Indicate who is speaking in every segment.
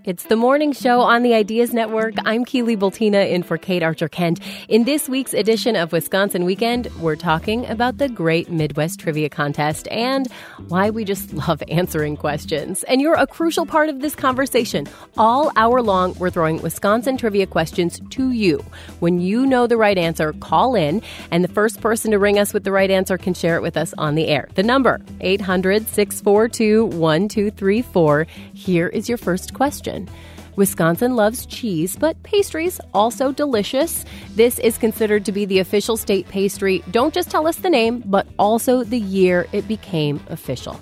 Speaker 1: It's the morning show on the Ideas Network. I'm Keely Bultina in for Kate Archer-Kent. In this week's edition of Wisconsin Weekend, we're talking about the Great Midwest Trivia Contest and why we just love answering questions. And you're a crucial part of this conversation. All hour long, we're throwing Wisconsin trivia questions to you. When you know the right answer, call in, and the first person to ring us with the right answer can share it with us on the air. The number, 800-642-1234. Here is your first question. Wisconsin loves cheese, but pastries also delicious. This is considered to be the official state pastry. Don't just tell us the name, but also the year it became official.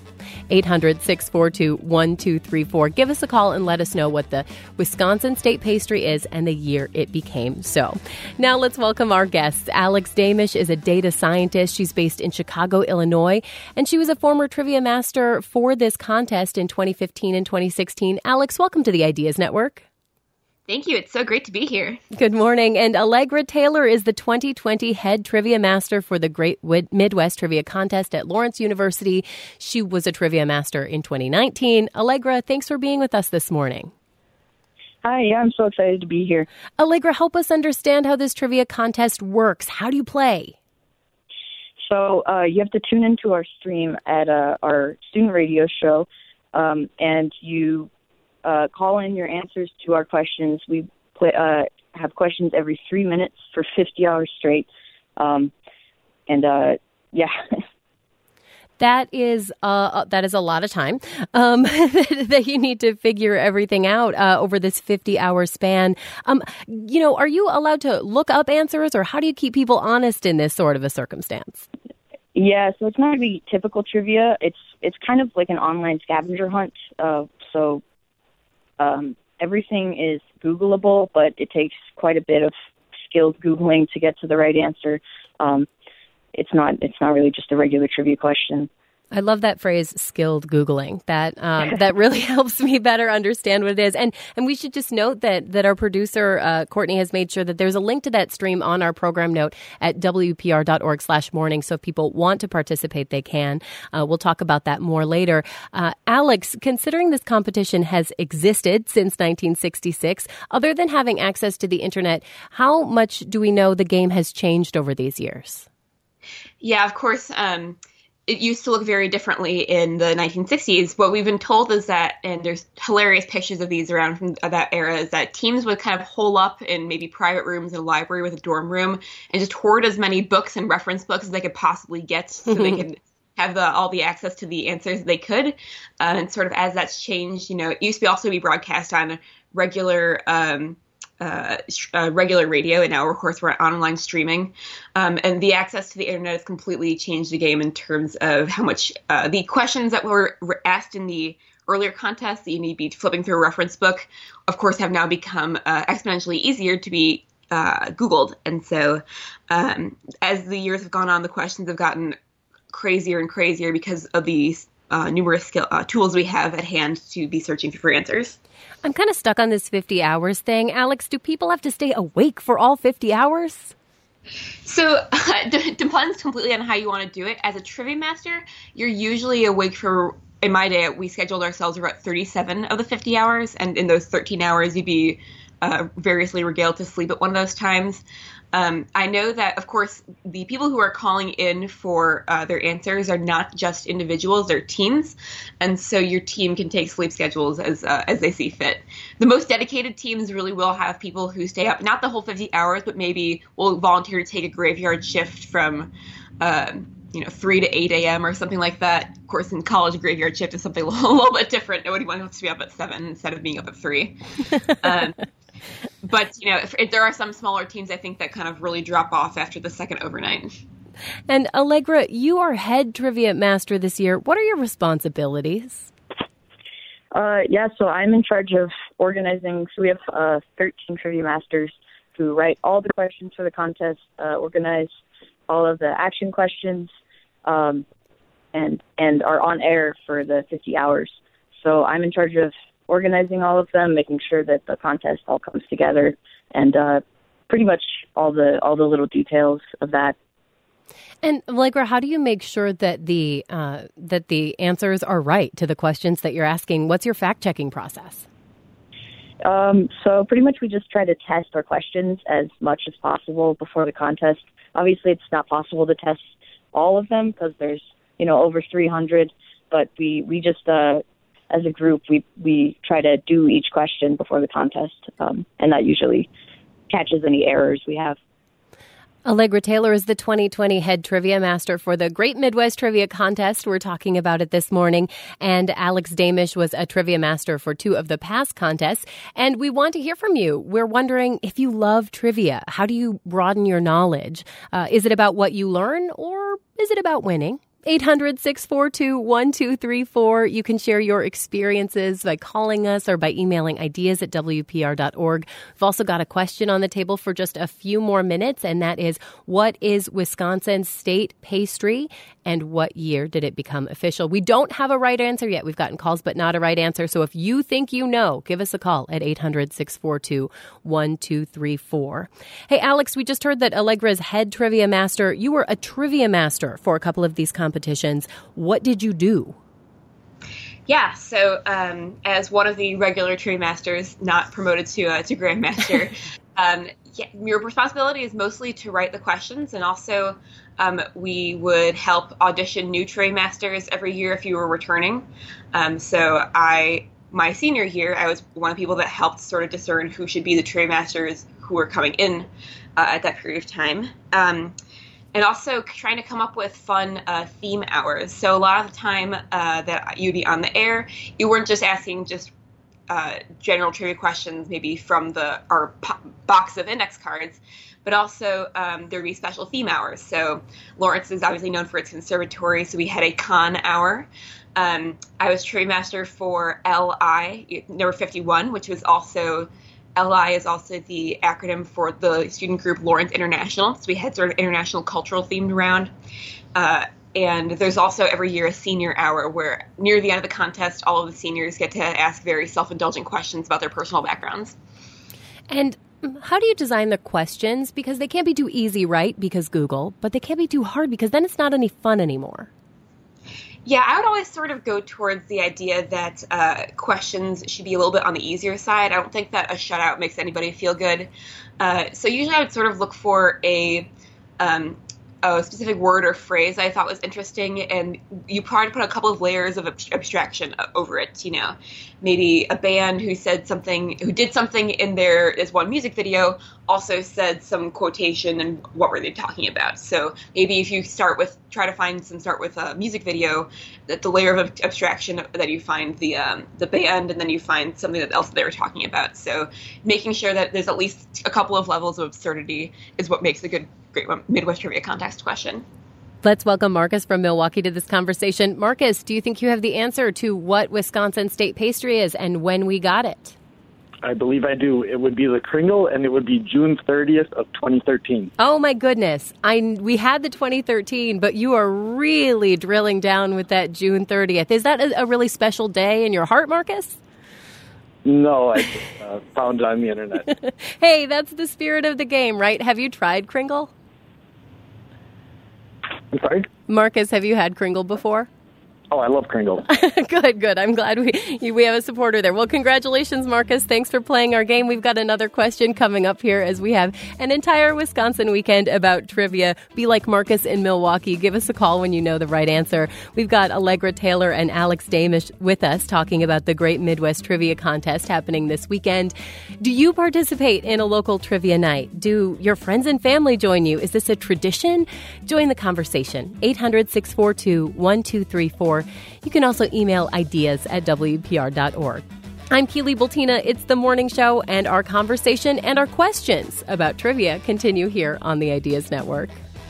Speaker 1: 800-642-1234. Give us a call and let us know what the Wisconsin state pastry is and the year it became so. Now let's welcome our guests. Alex Damisch is a data scientist. She's based in Chicago, Illinois, and she was a former trivia master for this contest in 2015 and 2016. Alex, welcome to the Ideas Network.
Speaker 2: Thank you. It's so great to be here.
Speaker 1: Good morning. And Allegra Taylor is the 2020 head trivia master for the Great Midwest Trivia Contest at Lawrence University. She was a trivia master in 2019. Allegra, thanks for being with us this morning.
Speaker 3: Hi, yeah, I'm so excited to be here.
Speaker 1: Allegra, help us understand how this trivia contest works. How do you play?
Speaker 3: So you have to tune into our stream at our student radio show, and you call in your answers to our questions. We have questions every 3 minutes for 50 hours straight. Yeah.
Speaker 1: That is a lot of time that you need to figure everything out over this 50-hour span. Are you allowed to look up answers, or how do you keep people honest in this sort of a circumstance?
Speaker 3: Yeah, so it's not really typical trivia. It's kind of like an online scavenger hunt. Everything is Googleable, but it takes quite a bit of skilled Googling to get to the right answer. It's not really just a regular trivia question.
Speaker 1: I love that phrase, skilled Googling. That really helps me better understand what it is. And we should just note that our producer, Courtney, has made sure that there's a link to that stream on our program note at wpr.org/morning. So if people want to participate, they can. We'll talk about that more later. Alex, considering this competition has existed since 1966, other than having access to the internet, how much do we know the game has changed over these years?
Speaker 2: Yeah, of course. It used to look very differently in the 1960s. What we've been told is that, and there's hilarious pictures of these around from that era, is that teams would kind of hole up in maybe private rooms in a library with a dorm room and just hoard as many books and reference books as they could possibly get so they could have all the access to the answers they could. And sort of as that's changed, it used to also be broadcast on regular radio, and now, of course, we're online streaming. And the access to the internet has completely changed the game in terms of how much the questions that were asked in the earlier contests that you need to be flipping through a reference book, of course, have now become exponentially easier to be Googled. And so as the years have gone on, the questions have gotten crazier and crazier because of these numerous tools we have at hand to be searching for answers.
Speaker 1: I'm kind of stuck on this 50 hours thing. Alex, do people have to stay awake for all 50 hours?
Speaker 2: So it depends completely on how you want to do it. As a trivia master, you're usually awake for, in my day, we scheduled ourselves about 37 of the 50 hours. And in those 13 hours, you'd be variously regaled to sleep at one of those times. I know that, of course, the people who are calling in for their answers are not just individuals, they're teams. And so your team can take sleep schedules as they see fit. The most dedicated teams really will have people who stay up, not the whole 50 hours, but maybe will volunteer to take a graveyard shift from 3 to 8 a.m. or something like that. Of course, in college, a graveyard shift is something a little bit different. Nobody wants to be up at 7 instead of being up at 3. But, if there are some smaller teams, I think, that kind of really drop off after the second overnight.
Speaker 1: And Allegra, you are head trivia master this year. What are your responsibilities?
Speaker 3: So I'm in charge of organizing. So we have 13 trivia masters who write all the questions for the contest, organize all of the action questions, and are on air for the 50 hours. So I'm in charge of organizing all of them, making sure that the contest all comes together, and pretty much all the little details of that.
Speaker 1: And Allegra, how do you make sure that the answers are right to the questions that you're asking? What's your fact-checking process?
Speaker 3: So pretty much we just try to test our questions as much as possible before the contest. Obviously, it's not possible to test all of them because there's, over 300, but we just, as a group, we try to do each question before the contest, and that usually catches any errors we have.
Speaker 1: Allegra Taylor is the 2020 head trivia master for the Great Midwest Trivia Contest. We're talking about it this morning. And Alex Damisch was a trivia master for 2 of the past contests. And we want to hear from you. We're wondering if you love trivia. How do you broaden your knowledge? Is it about what you learn, or is it about winning? 800-642-1234. You can share your experiences by calling us or by emailing ideas@wpr.org. We've also got a question on the table for just a few more minutes, and that is, what is Wisconsin's state pastry, and what year did it become official? We don't have a right answer yet. We've gotten calls, but not a right answer. So if you think you know, give us a call at 800-642-1234. Hey, Alex, we just heard that Allegra's head trivia master. You were a trivia master for a couple of these competitions. What did you do?
Speaker 2: Yeah, so as one of the regular trivia masters, not promoted to grandmaster, your responsibility is mostly to write the questions, and also we would help audition new trivia masters every year if you were returning. So my senior year, I was one of the people that helped sort of discern who should be the trivia masters who were coming in at that period of time. And also trying to come up with fun theme hours. So a lot of the time that you'd be on the air, you weren't just asking general trivia questions, maybe from our box of index cards, but also there'd be special theme hours. So Lawrence is obviously known for its conservatory, so we had a con hour. I was trivia master for LI, number 51, which was also... LI is also the acronym for the student group Lawrence International. So we had sort of international cultural themed round. And there's also every year a senior hour where near the end of the contest, all of the seniors get to ask very self-indulgent questions about their personal backgrounds.
Speaker 1: And how do you design the questions? Because they can't be too easy, right? Because Google, but they can't be too hard because then it's not any fun anymore.
Speaker 2: Yeah, I would always sort of go towards the idea that questions should be a little bit on the easier side. I don't think that a shutout makes anybody feel good. So usually I would sort of look for a specific word or phrase I thought was interesting, and you probably put a couple of layers of abstraction over it. Maybe a band who did something in this one music video also said some quotation, and what were they talking about? So maybe if you start with a music video, that the layer of abstraction that you find the band, and then you find something else they were talking about. So making sure that there's at least a couple of levels of absurdity is what makes a good Great Midwest Trivia Contest question.
Speaker 1: Let's welcome Marcus from Milwaukee to this conversation. Marcus, do you think you have the answer to what Wisconsin state pastry is and when we got it?
Speaker 4: I believe I do. It would be the Kringle, and it would be June 30th of 2013.
Speaker 1: Oh, my goodness. We had the 2013, but you are really drilling down with that June 30th. Is that a really special day in your heart, Marcus?
Speaker 4: No, I found it on the internet.
Speaker 1: Hey, that's the spirit of the game, right? Have you tried Kringle?
Speaker 4: I'm sorry?
Speaker 1: Marcus, have you had Kringle before?
Speaker 4: Oh, I love Kringle.
Speaker 1: Good. I'm glad we have a supporter there. Well, congratulations, Marcus. Thanks for playing our game. We've got another question coming up here as we have an entire Wisconsin weekend about trivia. Be like Marcus in Milwaukee. Give us a call when you know the right answer. We've got Allegra Taylor and Alex Damisch with us talking about the Great Midwest Trivia Contest happening this weekend. Do you participate in a local trivia night? Do your friends and family join you? Is this a tradition? Join the conversation. 800-642-1234. You can also email ideas@wpr.org. I'm Keely Bultina. It's the morning show, and our conversation and our questions about trivia continue here on the Ideas Network.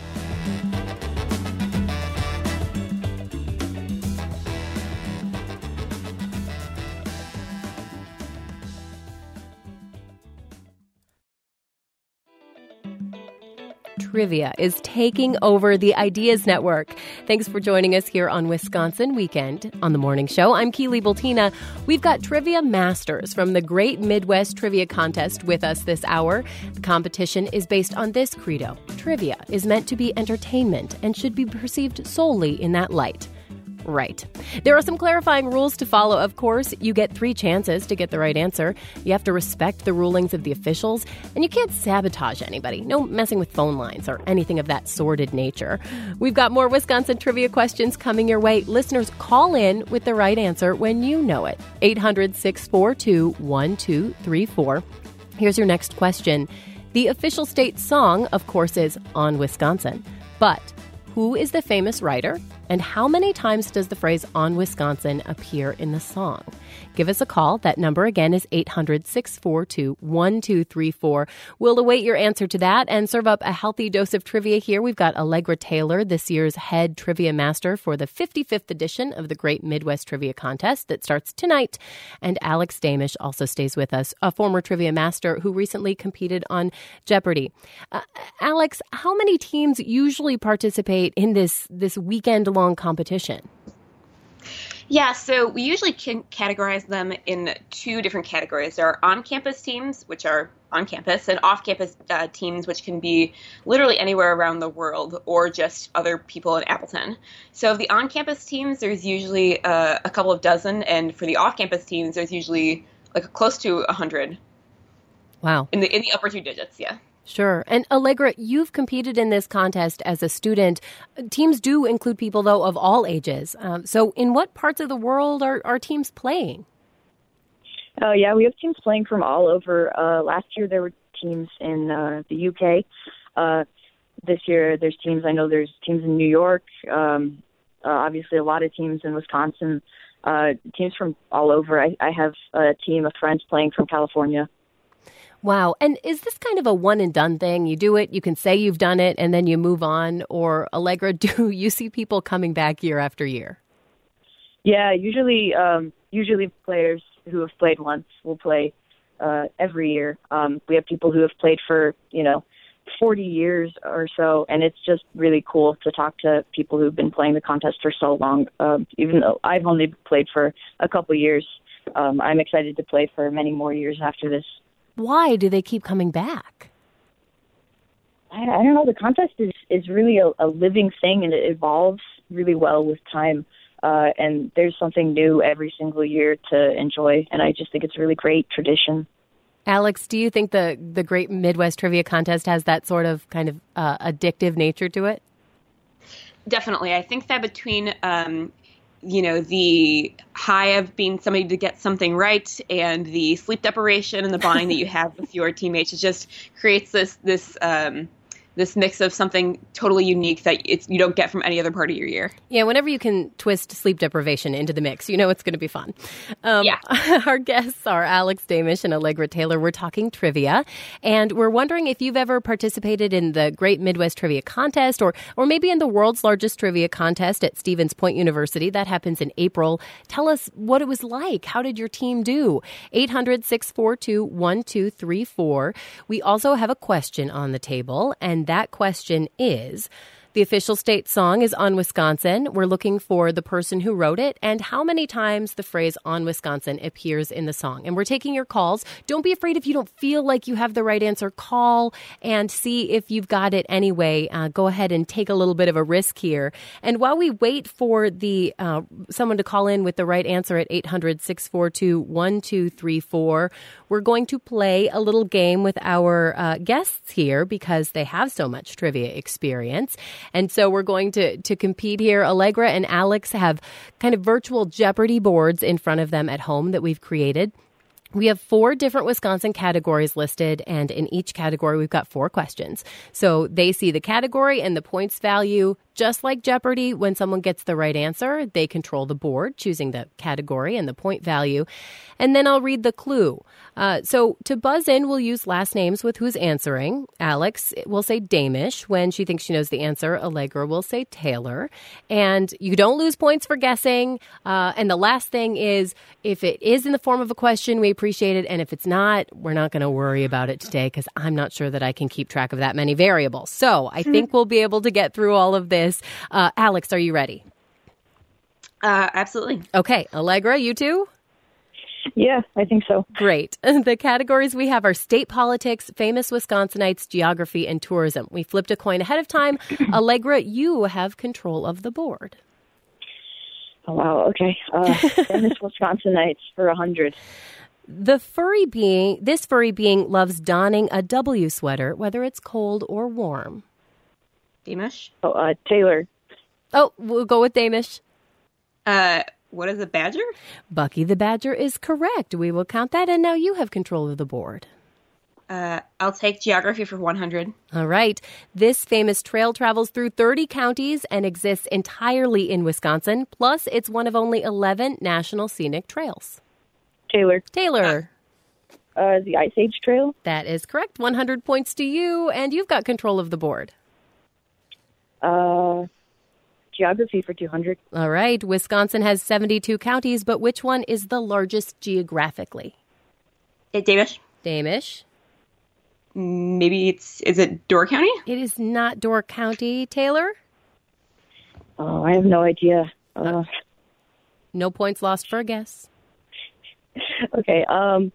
Speaker 1: Trivia is taking over the Ideas Network. Thanks for joining us here on Wisconsin Weekend on the Morning Show. I'm Keely Bultina. We've got trivia masters from the Great Midwest Trivia Contest with us this hour. The competition is based on this credo. Trivia is meant to be entertainment and should be perceived solely in that light. Right. There are some clarifying rules to follow, of course. You get 3 chances to get the right answer. You have to respect the rulings of the officials, and you can't sabotage anybody. No messing with phone lines or anything of that sordid nature. We've got more Wisconsin trivia questions coming your way. Listeners, call in with the right answer when you know it. 800-642-1234. Here's your next question. The official state song, of course, is On Wisconsin. But who is the famous writer? And how many times does the phrase On Wisconsin appear in the song? Give us a call. That number again is 800-642-1234. We'll await your answer to that and serve up a healthy dose of trivia here. We've got Allegra Taylor, this year's head trivia master for the 55th edition of the Great Midwest Trivia Contest that starts tonight. And Alex Damisch also stays with us, a former trivia master who recently competed on Jeopardy. Alex, how many teams usually participate in this weekend-long competition?
Speaker 2: Yeah, so we usually can categorize them in 2 different categories. There are on-campus teams, which are on campus, and off-campus teams, which can be literally anywhere around the world or just other people in Appleton. So of the on-campus teams, there's usually a couple of dozen, and for the off-campus teams, there's usually like close to 100.
Speaker 1: Wow.
Speaker 2: In the upper 2 digits, yeah.
Speaker 1: Sure. And Allegra, you've competed in this contest as a student. Teams do include people, though, of all ages. So in what parts of the world are teams playing?
Speaker 3: Yeah, we have teams playing from all over. Last year there were teams in the UK. This year there's teams in New York. Obviously a lot of teams in Wisconsin. Teams from all over. I have a team of friends playing from California.
Speaker 1: Wow. And is this kind of a one and done thing? You do it, you can say you've done it, and then you move on? Or, Allegra, do you see people coming back year after year?
Speaker 3: Yeah, usually players who have played once will play every year. We have people who have played for, 40 years or so, and it's just really cool to talk to people who've been playing the contest for so long. Even though I've only played for a couple years, I'm excited to play for many more years after this.
Speaker 1: Why do they keep coming back?
Speaker 3: I don't know. The contest is really a living thing, and it evolves really well with time. And there's something new every single year to enjoy, and I just think it's a really great tradition.
Speaker 1: Alex, do you think the Great Midwest Trivia Contest has that sort of kind of addictive nature to it?
Speaker 2: Definitely. I think that between the high of being somebody to get something right and the sleep deprivation and the bonding that you have with your teammates, it just creates this mix of something totally unique that you don't get from any other part of your year.
Speaker 1: Yeah, whenever you can twist sleep deprivation into the mix, it's going to be fun.
Speaker 2: Yeah.
Speaker 1: Our guests are Alex Damisch and Allegra Taylor. We're talking trivia, and we're wondering if you've ever participated in the Great Midwest Trivia Contest or maybe in the world's largest trivia contest at Stevens Point University. That happens in April. Tell us what it was like. How did your team do? 800-642-1234. We also have a question on the table, and that question is, the official state song is On Wisconsin. We're looking for the person who wrote it and how many times the phrase On Wisconsin appears in the song. And we're taking your calls. Don't be afraid if you don't feel like you have the right answer. Call and see if you've got it anyway. Go ahead and take a little bit of a risk here. And while we wait for the someone to call in with the right answer at 800-642-1234, we're going to play a little game with our guests here because they have so much trivia experience. And so we're going to compete here. Allegra and Alex have kind of virtual Jeopardy boards in front of them at home that we've created. We have 4 different Wisconsin categories listed, and in each category, we've got 4 questions. So they see the category and the points value. Just like Jeopardy, when someone gets the right answer, they control the board, choosing the category and the point value. And then I'll read the clue. So to buzz in, we'll use last names with who's answering. Alex will say Damisch when she thinks she knows the answer. Allegra will say Taylor. And you don't lose points for guessing. And the last thing is, if it is in the form of a question, we appreciate it. And if it's not, we're not going to worry about it today because I'm not sure that I can keep track of that many variables. So I think we'll be able to get through all of this. Alex, are you ready?
Speaker 2: Absolutely.
Speaker 1: Okay. Allegra, you too?
Speaker 3: Yeah, I think so.
Speaker 1: Great. The categories we have are state politics, famous Wisconsinites, geography, and tourism. We flipped a coin ahead of time. Allegra, you have control of the board.
Speaker 3: Oh, wow. Okay. Famous Wisconsinites for 100.
Speaker 1: This furry being loves donning a W sweater, whether it's cold or warm.
Speaker 2: Damish?
Speaker 3: Oh, Taylor.
Speaker 1: Oh, we'll go with Damish.
Speaker 2: What is a badger?
Speaker 1: Bucky the Badger is correct. We will count that, and now you have control of the board.
Speaker 2: I'll take geography for 100.
Speaker 1: All right. This famous trail travels through 30 counties and exists entirely in Wisconsin. Plus, it's one of only 11 national scenic trails.
Speaker 3: Taylor.
Speaker 1: The
Speaker 3: Ice Age Trail.
Speaker 1: That is correct. 100 points to you, and you've got control of the board.
Speaker 3: Geography for 200.
Speaker 1: All right. Wisconsin has 72 counties, but which one is the largest geographically?
Speaker 2: Damish?
Speaker 1: Damish.
Speaker 2: Maybe is it Door County?
Speaker 1: It is not Door County. Taylor?
Speaker 3: Oh, I have no idea.
Speaker 1: No points lost for a guess.
Speaker 3: Okay. Oh,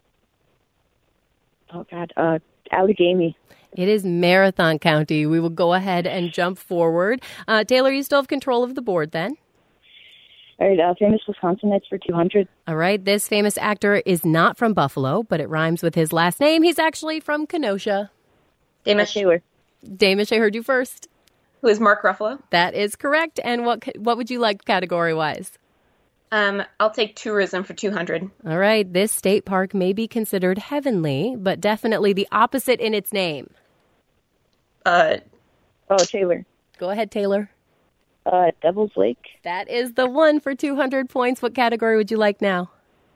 Speaker 3: God. Allegheny.
Speaker 1: It is Marathon County. We will go ahead and jump forward. Taylor, you still have control of the board then.
Speaker 3: All right, famous Wisconsinites for 200.
Speaker 1: All right, this famous actor is not from Buffalo, but it rhymes with his last name. He's actually from Kenosha.
Speaker 2: Damish?
Speaker 3: Taylor.
Speaker 1: Damish, I heard you first.
Speaker 2: Who is Mark Ruffalo?
Speaker 1: That is correct. And what would you like category-wise?
Speaker 2: I'll take tourism for 200.
Speaker 1: All right, this state park may be considered heavenly, but definitely the opposite in its name.
Speaker 3: Taylor.
Speaker 1: Go ahead, Taylor.
Speaker 3: Devil's Lake.
Speaker 1: That is the one for 200 points. What category would you like now?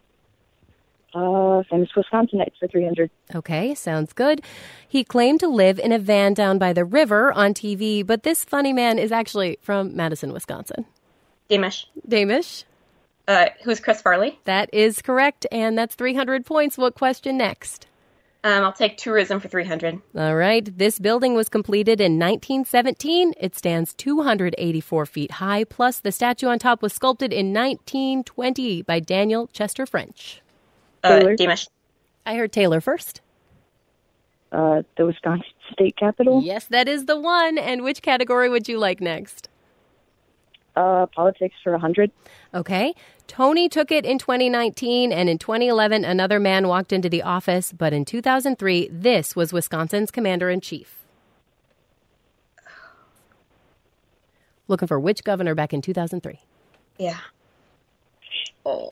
Speaker 3: Famous Wisconsinites for 300.
Speaker 1: Okay, sounds good. He claimed to live in a van down by the river on TV, but this funny man is actually from Madison, Wisconsin.
Speaker 2: Damish?
Speaker 1: Damish?
Speaker 2: Who's Chris Farley?
Speaker 1: That is correct, and that's 300 points. What question next?
Speaker 2: I'll take tourism for 300.
Speaker 1: All right. This building was completed in 1917. It stands 284 feet high, plus the statue on top was sculpted in 1920 by Daniel Chester French.
Speaker 2: Damish?
Speaker 1: I heard Taylor first.
Speaker 3: The Wisconsin State Capitol.
Speaker 1: Yes, that is the one. And which category would you like next?
Speaker 3: Politics for 100.
Speaker 1: Okay. Tony took it in 2019, and in 2011, another man walked into the office. But in 2003, this was Wisconsin's commander-in-chief. Looking for which governor back in 2003?
Speaker 2: Yeah. Oh.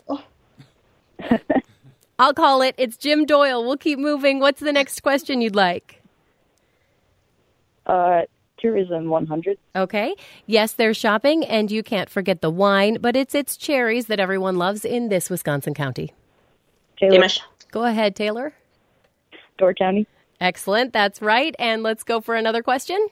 Speaker 1: I'll call it. It's Jim Doyle. We'll keep moving. What's the next question you'd like?
Speaker 3: Tourism 100.
Speaker 1: Okay. Yes, there's shopping, and you can't forget the wine, but it's its cherries that everyone loves in this Wisconsin county.
Speaker 3: Taylor.
Speaker 2: Damish?
Speaker 1: Go ahead, Taylor.
Speaker 3: Door County.
Speaker 1: Excellent. That's right. And let's go for another question.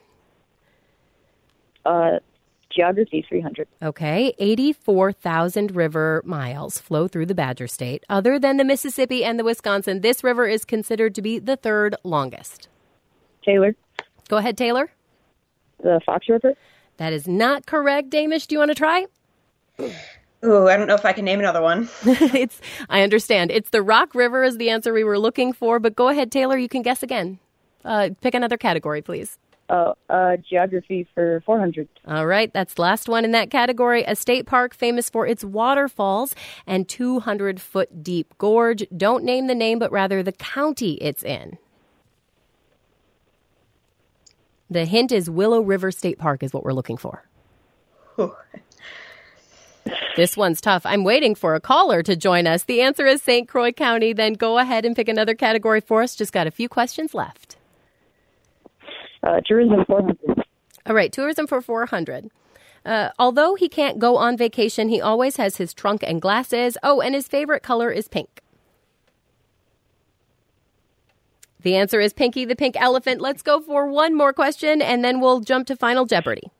Speaker 3: Geography 300.
Speaker 1: Okay. 84,000 river miles flow through the Badger State. Other than the Mississippi and the Wisconsin, this river is considered to be the third longest.
Speaker 3: Taylor.
Speaker 1: Go ahead, Taylor.
Speaker 3: The Fox River.
Speaker 1: That is not correct. Damish, do you want to try?
Speaker 2: Ooh, I don't know if I can name another one.
Speaker 1: I understand. It's the Rock River is the answer we were looking for, but go ahead, Taylor. You can guess again. Pick another category, please.
Speaker 3: Geography for 400.
Speaker 1: All right, that's the last one in that category. A state park famous for its waterfalls and 200-foot deep gorge. Don't name the name, but rather the county it's in. The hint is Willow River State Park is what we're looking for.
Speaker 2: Ooh.
Speaker 1: This one's tough. I'm waiting for a caller to join us. The answer is St. Croix County. Then go ahead and pick another category for us. Just got a few questions left.
Speaker 3: Tourism 400.
Speaker 1: All right, tourism for 400. Although he can't go on vacation, he always has his trunk and glasses. Oh, and his favorite color is pink. The answer is Pinky the Pink Elephant. Let's go for one more question, and then we'll jump to Final Jeopardy.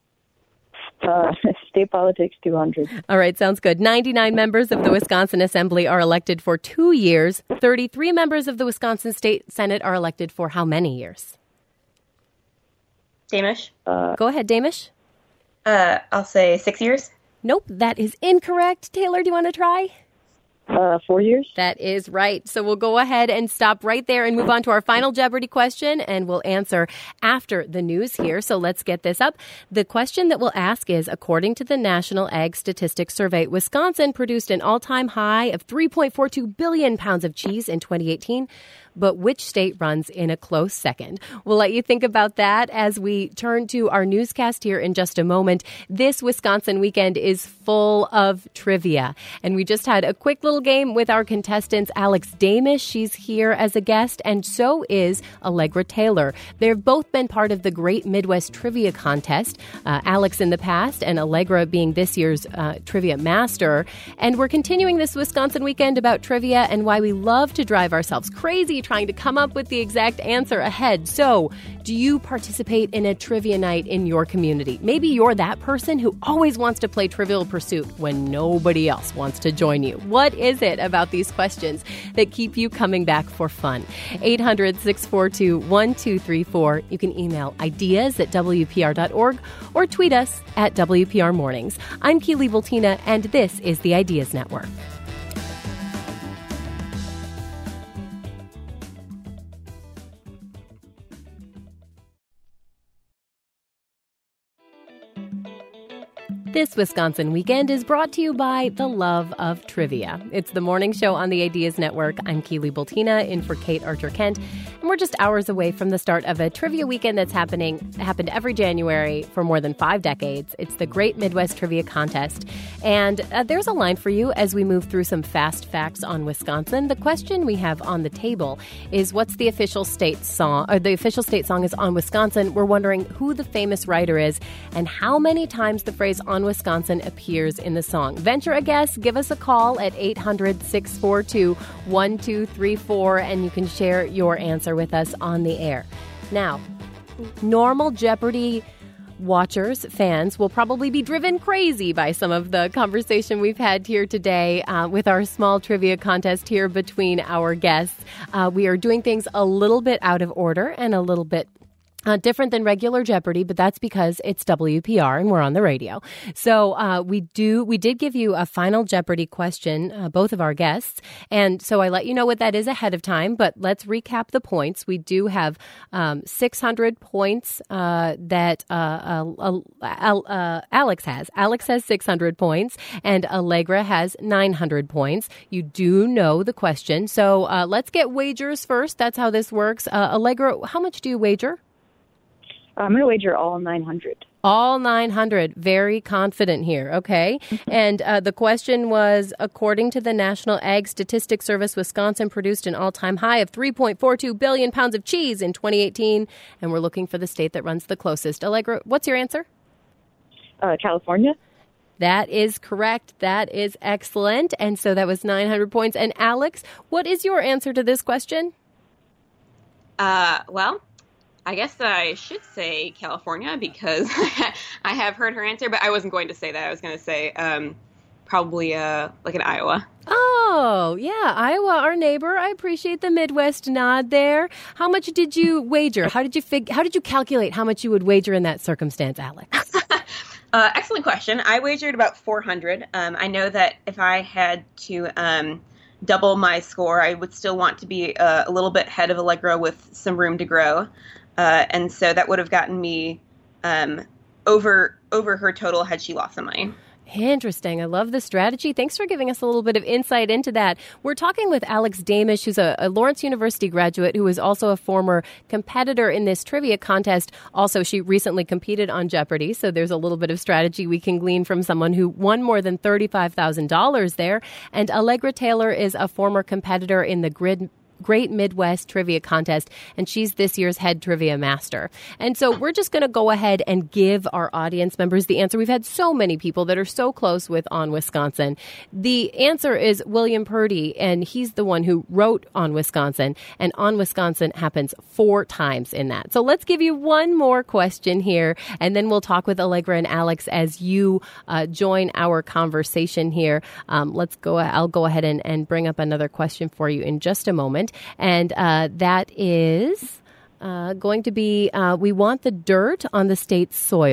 Speaker 3: State politics 200.
Speaker 1: All right, sounds good. 99 members of the Wisconsin Assembly are elected for 2 years. 33 members of the Wisconsin State Senate are elected for how many years?
Speaker 2: Damish?
Speaker 1: Go ahead, Damish.
Speaker 2: I'll say 6 years.
Speaker 1: Nope, that is incorrect. Taylor, do you want to try?
Speaker 3: 4 years.
Speaker 1: That is right. So we'll go ahead and stop right there and move on to our final Jeopardy question, and we'll answer after the news here. So let's get this up. The question that we'll ask is, according to the National Ag Statistics Survey, Wisconsin produced an all-time high of 3.42 billion pounds of cheese in 2018. But which state runs in a close second? We'll let you think about that as we turn to our newscast here in just a moment. This Wisconsin weekend is full of trivia. And we just had a quick little game with our contestants, Alex Damisch. She's here as a guest, and so is Allegra Taylor. They've both been part of the Great Midwest Trivia Contest, Alex in the past and Allegra being this year's Trivia Master. And we're continuing this Wisconsin weekend about trivia and why we love to drive ourselves crazy trying to come up with the exact answer ahead. So, do you participate in a trivia night in your community? Maybe you're that person who always wants to play Trivial Pursuit when nobody else wants to join you. What is it about these questions that keep you coming back for fun? 800-642-1234. You can email ideas@wpr.org or tweet us at WPR Mornings. I'm Keely Bultina, and this is the Ideas Network. This Wisconsin weekend is brought to you by the love of trivia. It's the morning show on the Ideas Network. I'm Keely Bultina, in for Kate Archer-Kent, and we're just hours away from the start of a trivia weekend that's happened every January for more than 5 decades. It's the Great Midwest Trivia Contest, and there's a line for you as we move through some fast facts on Wisconsin. The question we have on the table is, what's the official state song? Or the official state song is "On Wisconsin." We're wondering who the famous writer is and how many times the phrase "On Wisconsin" appears in the song. Venture a guess, give us a call at 800-642-1234, and you can share your answer with us on the air. Now, normal Jeopardy watchers, fans, will probably be driven crazy by some of the conversation we've had here today with our small trivia contest here between our guests. We are doing things a little bit out of order and a little bit different than regular Jeopardy, but that's because it's WPR and we're on the radio. So we did give you a final Jeopardy question, both of our guests, and so I let you know what that is ahead of time. But let's recap the points. We do have 600 points that Alex has. Alex has 600 points, and Allegra has 900 points. You do know the question, so let's get wagers first. That's how this works. Allegra, how much do you wager?
Speaker 3: I'm going to wager all 900.
Speaker 1: All 900. Very confident here. Okay. And the question was, according to the National Ag Statistics Service, Wisconsin produced an all-time high of 3.42 billion pounds of cheese in 2018. And we're looking for the state that runs the closest. Allegra, what's your answer?
Speaker 3: California.
Speaker 1: That is correct. That is excellent. And so that was 900 points. And Alex, what is your answer to this question?
Speaker 2: Well, I guess I should say California because I have heard her answer, but I wasn't going to say that. I was going to say probably like in Iowa.
Speaker 1: Oh, yeah, Iowa, our neighbor. I appreciate the Midwest nod there. How much did you wager? How did you calculate how much you would wager in that circumstance, Alex?
Speaker 2: Excellent question. I wagered about 400. I know that if I had to double my score, I would still want to be a little bit ahead of Allegra with some room to grow. And so that would have gotten me over her total had she lost some money.
Speaker 1: Interesting. I love the strategy. Thanks for giving us a little bit of insight into that. We're talking with Alex Damisch, who's a Lawrence University graduate who is also a former competitor in this trivia contest. Also, she recently competed on Jeopardy, so there's a little bit of strategy we can glean from someone who won more than $35,000 there. And Allegra Taylor is a former competitor in the Great Midwest Trivia Contest, and she's this year's head trivia master. And so we're just going to go ahead and give our audience members the answer. We've had so many people that are so close with On Wisconsin. The answer is William Purdy, and he's the one who wrote On Wisconsin, and On Wisconsin happens 4 times in that. So let's give you one more question here, and then we'll talk with Allegra and Alex as you join our conversation here. I'll go ahead and bring up another question for you in just a moment. And that is going to be, we want the dirt on the state's soil.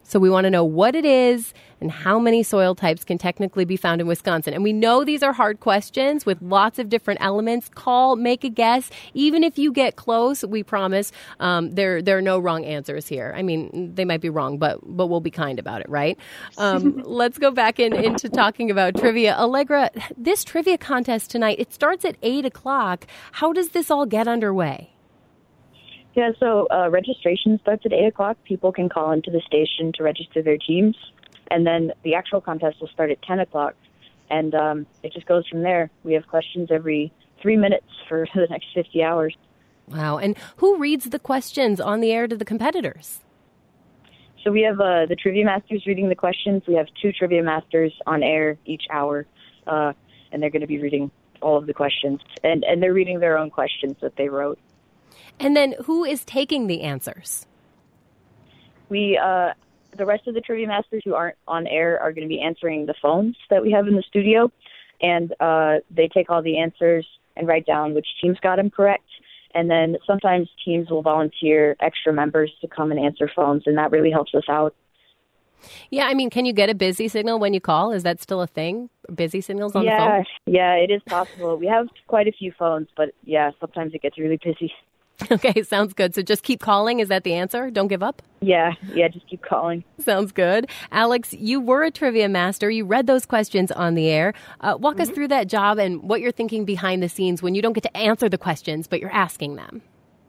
Speaker 1: So we want to know what it is and how many soil types can technically be found in Wisconsin. And we know these are hard questions with lots of different elements. Call, make a guess. Even if you get close, we promise there are no wrong answers here. I mean, they might be wrong, but we'll be kind about it, right? Let's go back into talking about trivia. Allegra, this trivia contest tonight, it starts at 8 o'clock. How does this all get underway?
Speaker 3: Yeah, so registration starts at 8 o'clock. People can call into the station to register their teams. And then the actual contest will start at 10 o'clock. And it just goes from there. We have questions every 3 minutes for the next 50 hours.
Speaker 1: Wow. And who reads the questions on the air to the competitors?
Speaker 3: So we have the Trivia Masters reading the questions. We have 2 Trivia Masters on air each hour. And they're going to be reading all of the questions. And they're reading their own questions that they wrote.
Speaker 1: And then who is taking the answers?
Speaker 3: The rest of the Trivia Masters who aren't on air are going to be answering the phones that we have in the studio. And they take all the answers and write down which teams got them correct. And then sometimes teams will volunteer extra members to come and answer phones, and that really helps us out.
Speaker 1: Yeah, I mean, can you get a busy signal when you call? Is that still a thing? Busy signals on the phone?
Speaker 3: Yeah, it is possible. We have quite a few phones, but yeah, sometimes it gets really busy.
Speaker 1: Okay, sounds good. So just keep calling. Is that the answer? Don't give up?
Speaker 3: Yeah, just keep calling.
Speaker 1: Sounds good. Alex, you were a trivia master. You read those questions on the air. Walk us through that job and what you're thinking behind the scenes when you don't get to answer the questions, but you're asking them.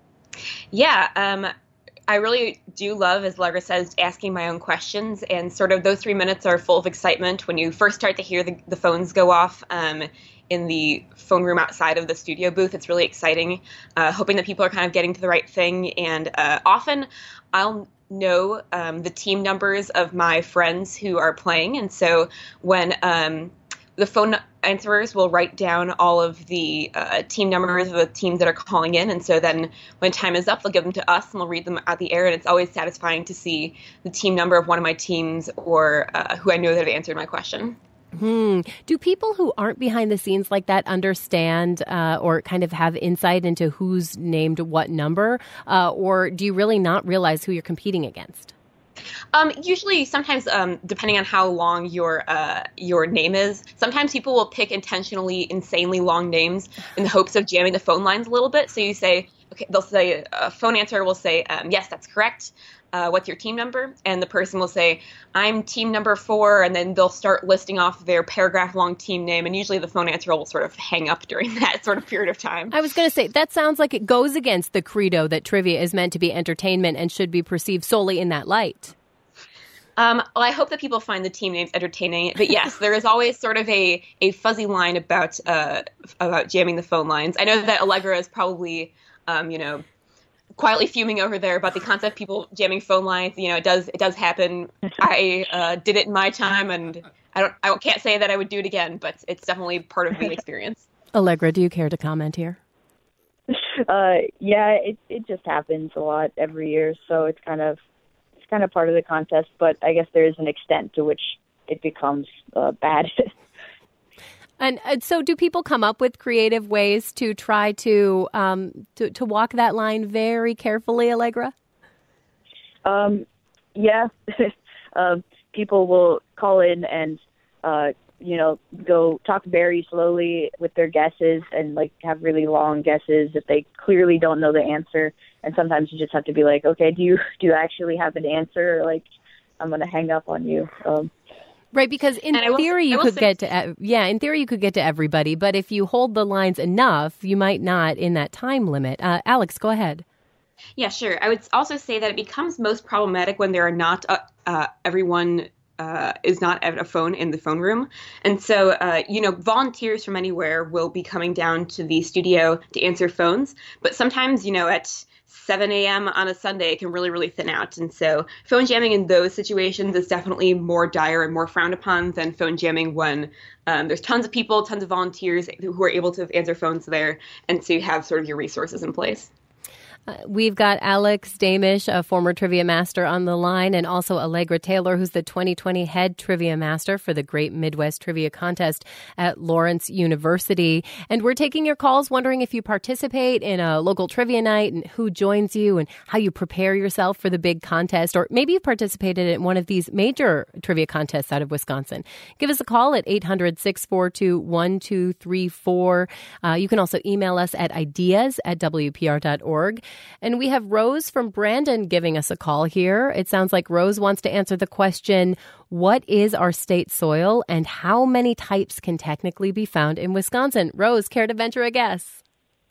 Speaker 2: Yeah, I really do love, as Allegra says, asking my own questions, and sort of those 3 minutes are full of excitement when you first start to hear the phones go off in the phone room outside of the studio booth. It's really exciting, hoping that people are kind of getting to the right thing, and often I'll know the team numbers of my friends who are playing, and so when the phone answerers will write down all of the team numbers of the teams that are calling in. And so then when time is up, they'll give them to us and we'll read them at the air. And it's always satisfying to see the team number of one of my teams or who I know that have answered my question.
Speaker 1: Do people who aren't behind the scenes like that understand or kind of have insight into who's named what number? Or do you really not realize who you're competing against?
Speaker 2: Usually, sometimes, depending on how long your name is, sometimes people will pick intentionally insanely long names in the hopes of jamming the phone lines a little bit. So you say, okay, they'll say, a phone answerer will say, yes, that's correct. What's your team number? And the person will say, I'm team number 4, and then they'll start listing off their paragraph-long team name, and usually the phone answerer will sort of hang up during that sort of period of time.
Speaker 1: I was going to say, that sounds like it goes against the credo that trivia is meant to be entertainment and should be perceived solely in that light.
Speaker 2: Well, I hope that people find the team names entertaining. But yes, there is always sort of a fuzzy line about jamming the phone lines. I know that Allegra is probably, quietly fuming over there about the concept of people jamming phone lines. It does happen. I did it in my time, and I can't say that I would do it again, but it's definitely part of the experience.
Speaker 1: Allegra, do you care to comment here?
Speaker 3: Yeah, it just happens a lot every year, so it's kind of part of the contest, but I guess there is an extent to which it becomes bad.
Speaker 1: And so do people come up with creative ways to try to walk that line very carefully, Allegra?
Speaker 3: Yeah. People will call in and, go talk very slowly with their guesses and have really long guesses if they clearly don't know the answer. And sometimes you just have to be like, okay, do you actually have an answer? I'm going to hang up on you.
Speaker 1: Right, because in theory you could get to everybody, but if you hold the lines enough, you might not in that time limit. Alex, go ahead.
Speaker 2: Yeah, sure. I would also say that it becomes most problematic when there are not everyone is not at a phone in the phone room. And so, volunteers from anywhere will be coming down to the studio to answer phones. But sometimes, at 7 a.m. on a Sunday, it can really, really thin out. And so phone jamming in those situations is definitely more dire and more frowned upon than phone jamming when there's tons of people, tons of volunteers who are able to answer phones there. And so you have sort of your resources in place.
Speaker 1: We've got Alex Damish, a former trivia master, on the line, and also Allegra Taylor, who's the 2020 head trivia master for the Great Midwest Trivia Contest at Lawrence University. And we're taking your calls, wondering if you participate in a local trivia night and who joins you and how you prepare yourself for the big contest, or maybe you've participated in one of these major trivia contests out of Wisconsin. Give us a call at 800-642-1234. You can also email us at ideas@wpr.org. And we have Rose from Brandon giving us a call here. It sounds like Rose wants to answer the question, what is our state soil and how many types can technically be found in Wisconsin? Rose, care to venture a guess?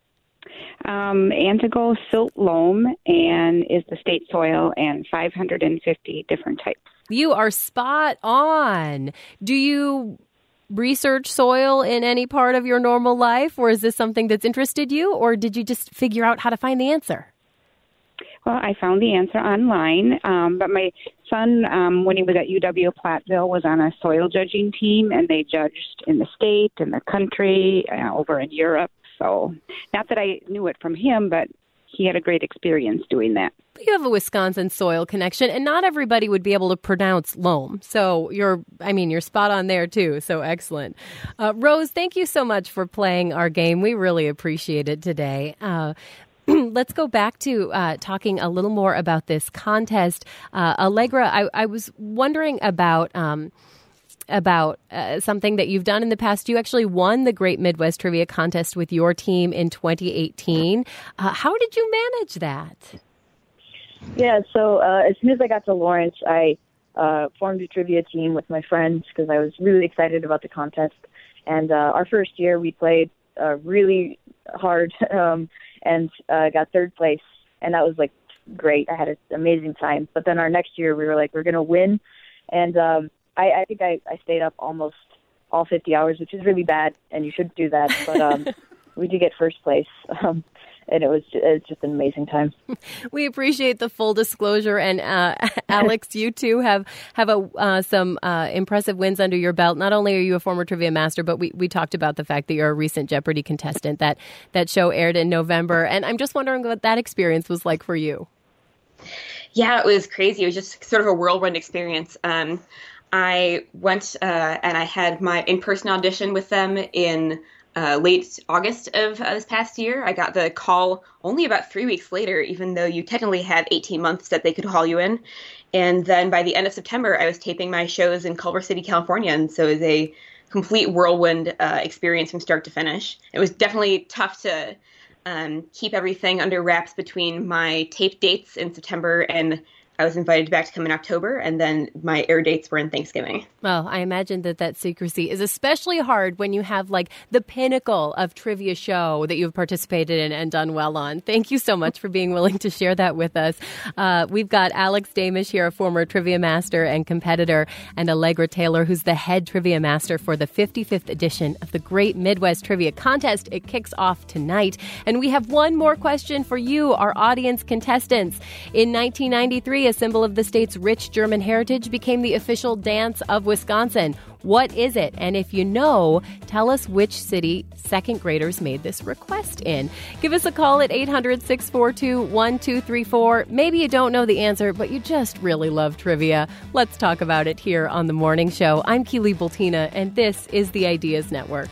Speaker 5: Antigo silt loam and is the state soil, and 550 different types.
Speaker 1: You are spot on. Do you research soil in any part of your normal life, or is this something that's interested you, or did you just figure out how to find the answer?
Speaker 5: Well, I found the answer online, but my son, when he was at UW-Platteville, was on a soil judging team, and they judged in the state, in the country, over in Europe. So not that I knew it from him, but he had a great experience doing that.
Speaker 1: You have a Wisconsin soil connection, and not everybody would be able to pronounce loam. So you're spot on there too. So excellent. Rose, thank you so much for playing our game. We really appreciate it today. Let's go back to talking a little more about this contest. Allegra, I was wondering about something that you've done in the past. You actually won the Great Midwest Trivia Contest with your team in 2018. How did you manage that?
Speaker 3: Yeah, so as soon as I got to Lawrence, I formed a trivia team with my friends because I was really excited about the contest. And our first year, we played really hard and got third place. And that was, great. I had an amazing time. But then our next year, we were we're going to win. And I think I stayed up almost all 50 hours, which is really bad, and you shouldn't do that. But we did get first place. And it's just an amazing time.
Speaker 1: We appreciate the full disclosure. And Alex, you too have some impressive wins under your belt. Not only are you a former trivia master, but we talked about the fact that you're a recent Jeopardy contestant. That show aired in November. And I'm just wondering what that experience was like for you.
Speaker 2: Yeah, it was crazy. It was just sort of a whirlwind experience. I went and I had my in-person audition with them in late August of this past year. I got the call only about 3 weeks later, even though you technically had 18 months that they could call you in. And then by the end of September, I was taping my shows in Culver City, California. And so it was a complete whirlwind experience from start to finish. It was definitely tough to keep everything under wraps between my tape dates in September and I was invited back to come in October, and then my air dates were in Thanksgiving.
Speaker 1: Well, I imagine that secrecy is especially hard when you have the pinnacle of trivia show that you've participated in and done well on. Thank you so much for being willing to share that with us. We've got Alex Damish here, a former trivia master and competitor, and Allegra Taylor, who's the head trivia master for the 55th edition of the Great Midwest Trivia Contest. It kicks off tonight. And we have one more question for you, our audience contestants. In 1993, a symbol of the state's rich German heritage became the official dance of Wisconsin. What is it? And if you know, tell us which city second graders made this request in. Give us a call at 800-642-1234. Maybe you don't know the answer, but you just really love trivia. Let's talk about it here on The Morning Show. I'm Keely Bultina, and this is the Ideas Network.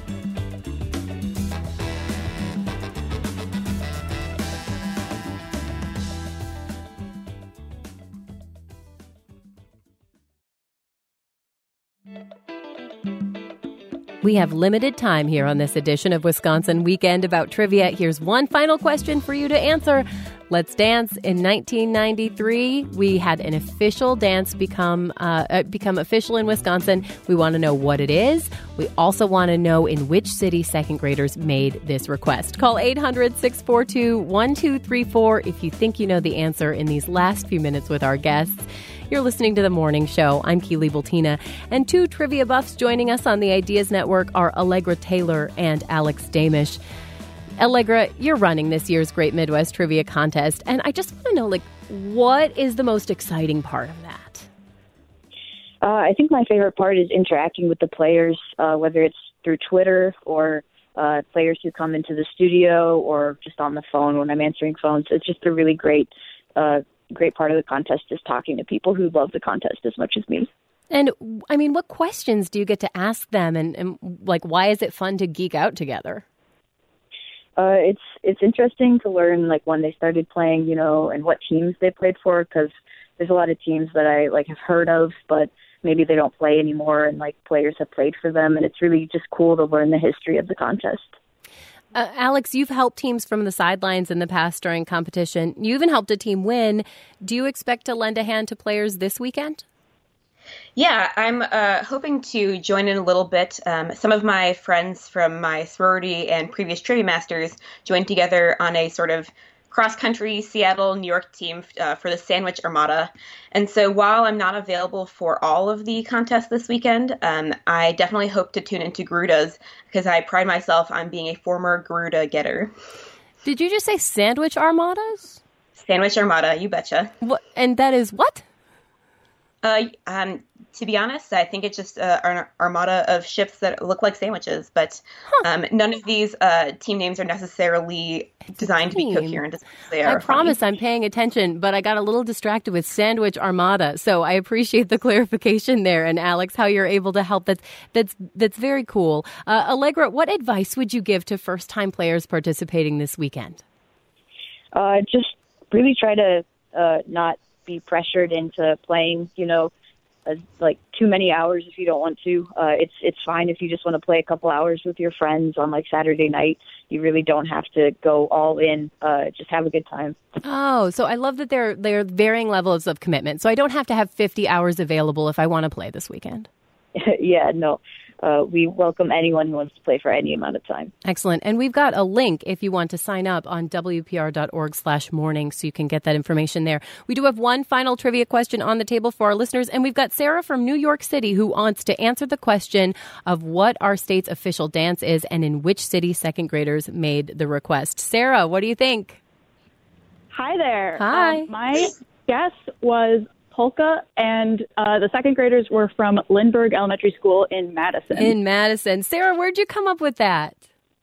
Speaker 1: We have limited time here on this edition of Wisconsin Weekend About Trivia. Here's one final question for you to answer. Let's Dance. In 1993, we had an official dance become official in Wisconsin. We want to know what it is. We also want to know in which city second graders made this request. Call 800-642-1234 if you think you know the answer in these last few minutes with our guests. You're listening to The Morning Show. I'm Keely Bultina. And two trivia buffs joining us on the Ideas Network are Allegra Taylor and Alex Damish. Allegra, you're running this year's Great Midwest Trivia Contest, and I just want to know, what is the most exciting part of that?
Speaker 3: I think my favorite part is interacting with the players, whether it's through Twitter or players who come into the studio or just on the phone when I'm answering phones. It's just a really great part of the contest is talking to people who love the contest as much as me.
Speaker 1: And, I mean, what questions do you get to ask them? And like, why is it fun to geek out together?
Speaker 3: It's interesting to learn, like, when they started playing, you know, and what teams they played for, because there's a lot of teams that I, like, have heard of, but maybe they don't play anymore, and, like, players have played for them, and it's really just cool to learn the history of the contest.
Speaker 1: Alex, you've helped teams from the sidelines in the past during competition. You even helped a team win. Do you expect to lend a hand to players this weekend?
Speaker 2: Yeah, I'm hoping to join in a little bit. Some of my friends from my sorority and previous Trivia Masters joined together on a sort of cross-country Seattle, New York team for the Sandwich Armada. And so while I'm not available for all of the contests this weekend, I definitely hope to tune into Garudas because I pride myself on being a former Garuda getter.
Speaker 1: Did you just say Sandwich Armadas?
Speaker 2: Sandwich Armada, you betcha.
Speaker 1: What? And that is what?
Speaker 2: To be honest, I think it's just an armada of ships that look like sandwiches, but none of these team names are necessarily designed to be coherent.
Speaker 1: I promise I'm paying attention, but I got a little distracted with Sandwich Armada, so I appreciate the clarification there. And Alex, how you're able to help, that's very cool. Allegra, what advice would you give to first-time players participating this weekend?
Speaker 3: Just really try to not be pressured into playing, you know, like too many hours if you don't want to. It's fine if you just want to play a couple hours with your friends on like Saturday night. You really don't have to go all in. Just have a good time.
Speaker 1: Oh, so I love that there are varying levels of commitment. So I don't have to have 50 hours available if I want to play this weekend.
Speaker 3: Yeah, no. We welcome anyone who wants to play for any amount of time.
Speaker 1: Excellent. And we've got a link if you want to sign up on WPR.org/morning, so you can get that information there. We do have one final trivia question on the table for our listeners, and we've got Sarah from New York City who wants to answer the question of what our state's official dance is and in which city second graders made the request. Sarah, what do you think?
Speaker 6: Hi there.
Speaker 1: Hi.
Speaker 6: My guess was polka, and the second graders were from Lindbergh Elementary School in Madison.
Speaker 1: In Madison. Sarah, where'd you come up with that?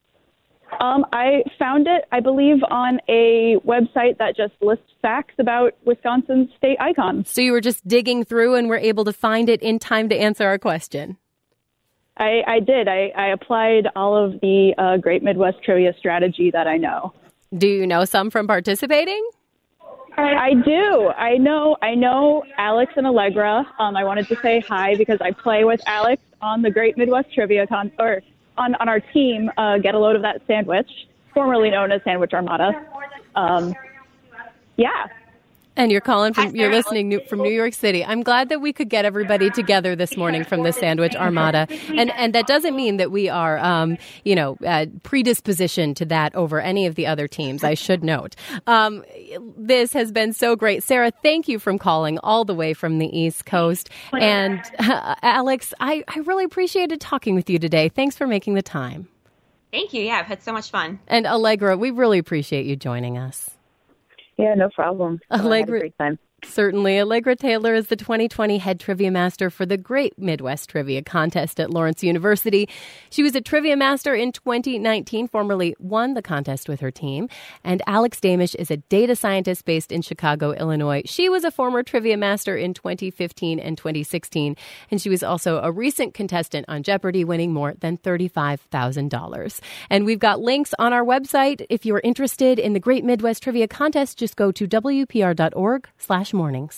Speaker 6: I found it, I believe, on a website that just lists facts about Wisconsin's state icons.
Speaker 1: So you were just digging through and were able to find it in time to answer our question?
Speaker 6: I did. I applied all of the Great Midwest Trivia strategy that I know.
Speaker 1: Do you know some from participating?
Speaker 6: I do. I know Alex and Allegra. I wanted to say hi because I play with Alex on the Great Midwest Trivia on our team, Get a Load of That Sandwich, formerly known as Sandwich Armada. Yeah.
Speaker 1: And you're listening from New York City. I'm glad that we could get everybody together this morning from the Sandwich Armada. And that doesn't mean that we are, predispositioned to that over any of the other teams, I should note. This has been so great. Sarah, thank you for calling all the way from the East Coast. And Alex, I really appreciated talking with you today. Thanks for making the time.
Speaker 2: Thank you. Yeah, I've had so much fun.
Speaker 1: And Allegra, we really appreciate you joining us.
Speaker 3: Yeah, no problem.
Speaker 1: Allegra,
Speaker 3: I had a great time.
Speaker 1: Certainly. Allegra Taylor is the 2020 head trivia master for the Great Midwest Trivia Contest at Lawrence University. She was a trivia master in 2019, formerly won the contest with her team. And Alex Damisch is a data scientist based in Chicago, Illinois. She was a former trivia master in 2015 and 2016. And she was also a recent contestant on Jeopardy, winning more than $35,000. And we've got links on our website. If you're interested in the Great Midwest Trivia Contest, just go to WPR.org/mornings.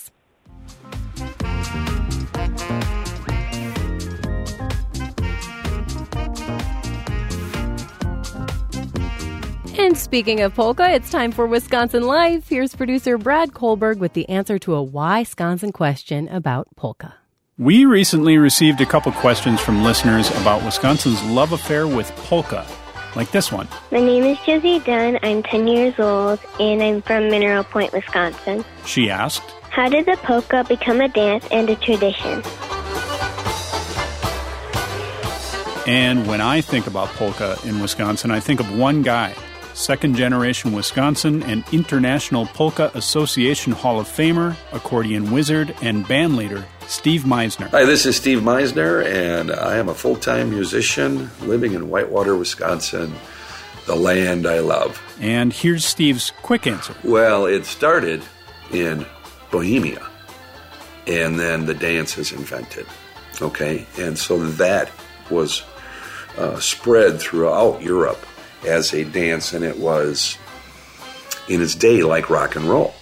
Speaker 1: And speaking of polka, it's time for Wisconsin Live. Here's producer Brad Kohlberg with the answer to a Wisconsin question about polka.
Speaker 7: We recently received a couple questions from listeners about Wisconsin's love affair with polka, like this one.
Speaker 8: My name is Josie Dunn. I'm 10 years old, and I'm from Mineral Point, Wisconsin.
Speaker 7: She asked,
Speaker 8: how did the polka become a dance and a tradition?
Speaker 7: And when I think about polka in Wisconsin, I think of one guy, second-generation Wisconsin and International Polka Association Hall of Famer, accordion wizard, and bandleader Steve Meisner.
Speaker 9: Hi, this is Steve Meisner, and I am a full-time musician living in Whitewater, Wisconsin, the land I love.
Speaker 7: And here's Steve's quick answer.
Speaker 9: Well, it started in Bohemia, and then the dance is invented, okay? And so that was spread throughout Europe as a dance, and it was, in its day, like rock and roll.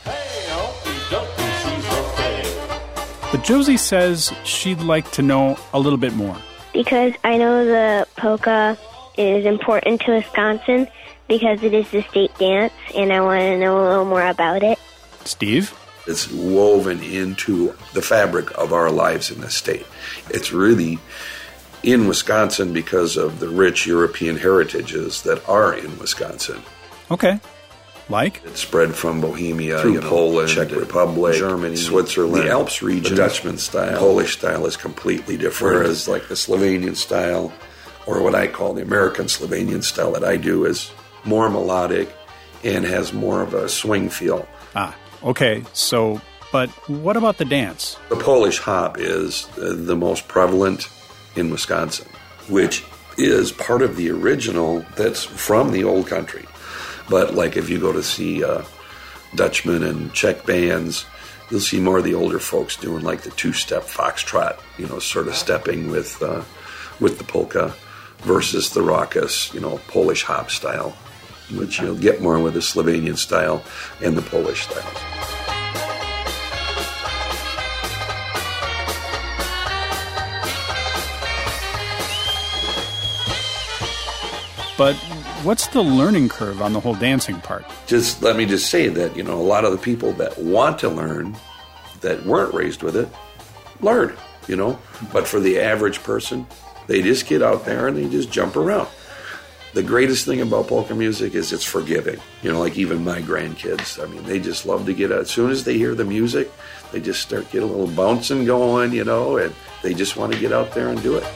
Speaker 7: But Josie says she'd like to know a little bit more.
Speaker 8: Because I know the polka is important to Wisconsin because it is the state dance, and I want to know a little more about it.
Speaker 7: Steve?
Speaker 9: It's woven into the fabric of our lives in the state. It's really in Wisconsin because of the rich European heritages that are in Wisconsin.
Speaker 7: Okay. Like?
Speaker 9: It spread from Bohemia, through Poland, Czech Republic, Germany, Switzerland, the Alps region. The Dutchman style. The Polish style is completely different. Whereas like the Slovenian style, or what I call the American Slovenian style that I do, is more melodic and has more of a swing feel.
Speaker 7: Ah, okay. So, but what about the dance?
Speaker 9: The Polish hop is the most prevalent in Wisconsin, which is part of the original that's from the old country. But like if you go to see Dutchman and Czech bands, you'll see more of the older folks doing like the two-step foxtrot, sort of stepping with the polka versus the raucous, Polish hop style, which you'll get more with the Slovenian style and the Polish style.
Speaker 7: But what's the learning curve on the whole dancing part?
Speaker 9: Let me just say that, a lot of the people that want to learn, that weren't raised with it, learn, But for the average person, they just get out there and they just jump around. The greatest thing about polka music is it's forgiving. Like even my grandkids, they just love to get out. As soon as they hear the music, they just get a little bouncing going, and they just want to get out there and do it.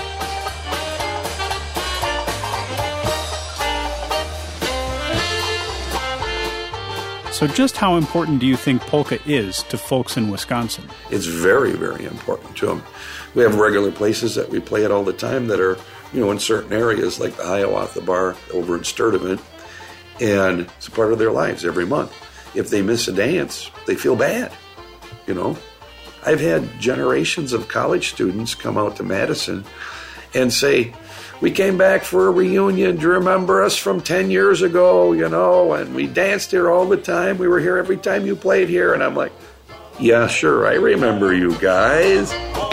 Speaker 7: So just how important do you think polka is to folks in Wisconsin?
Speaker 9: It's very, very important to them. We have regular places that we play it all the time that are, in certain areas like the Hiawatha Bar over in Sturtevant, and it's a part of their lives every month. If they miss a dance, they feel bad, I've had generations of college students come out to Madison and say, we came back for a reunion. Do you remember us from 10 years ago, and we danced here all the time. We were here every time you played here. And I'm like, yeah, sure, I remember you guys.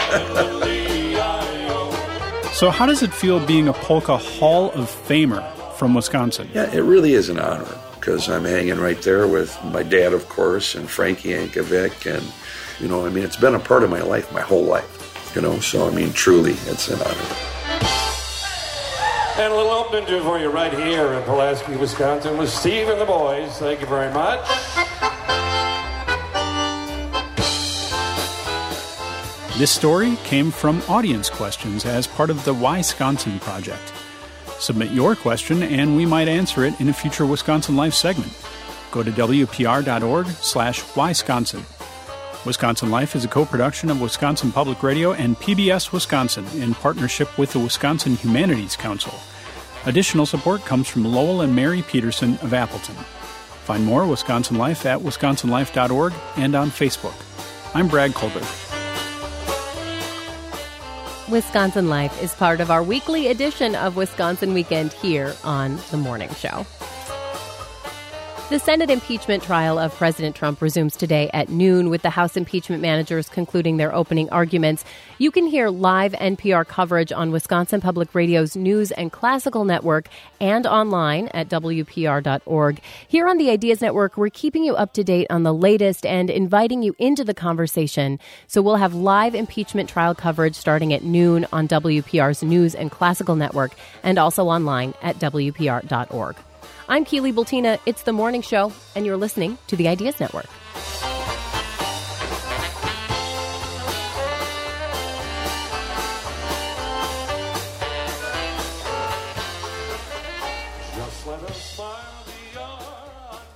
Speaker 7: So how does it feel being a Polka Hall of Famer from Wisconsin?
Speaker 9: Yeah, it really is an honor because I'm hanging right there with my dad, of course, and Frankie Yankovic. And, it's been a part of my life, my whole life, So, truly, it's an honor.
Speaker 10: And a little opening tune for you right here in Pulaski, Wisconsin with Steve and the boys. Thank you very much.
Speaker 7: This story came from audience questions as part of the Wisconsin Project. Submit your question and we might answer it in a future Wisconsin Life segment. Go to wpr.org/Wisconsin. Wisconsin Life is a co-production of Wisconsin Public Radio and PBS Wisconsin in partnership with the Wisconsin Humanities Council. Additional support comes from Lowell and Mary Peterson of Appleton. Find more Wisconsin Life at wisconsinlife.org and on Facebook. I'm Brad Colbert.
Speaker 1: Wisconsin Life is part of our weekly edition of Wisconsin Weekend here on The Morning Show. The Senate impeachment trial of President Trump resumes today at noon with the House impeachment managers concluding their opening arguments. You can hear live NPR coverage on Wisconsin Public Radio's News and Classical Network and online at WPR.org. Here on the Ideas Network, we're keeping you up to date on the latest and inviting you into the conversation. So we'll have live impeachment trial coverage starting at noon on WPR's News and Classical Network and also online at WPR.org. I'm Keely Bultina. It's The Morning Show, and you're listening to the Ideas Network.
Speaker 10: Just let her smile be your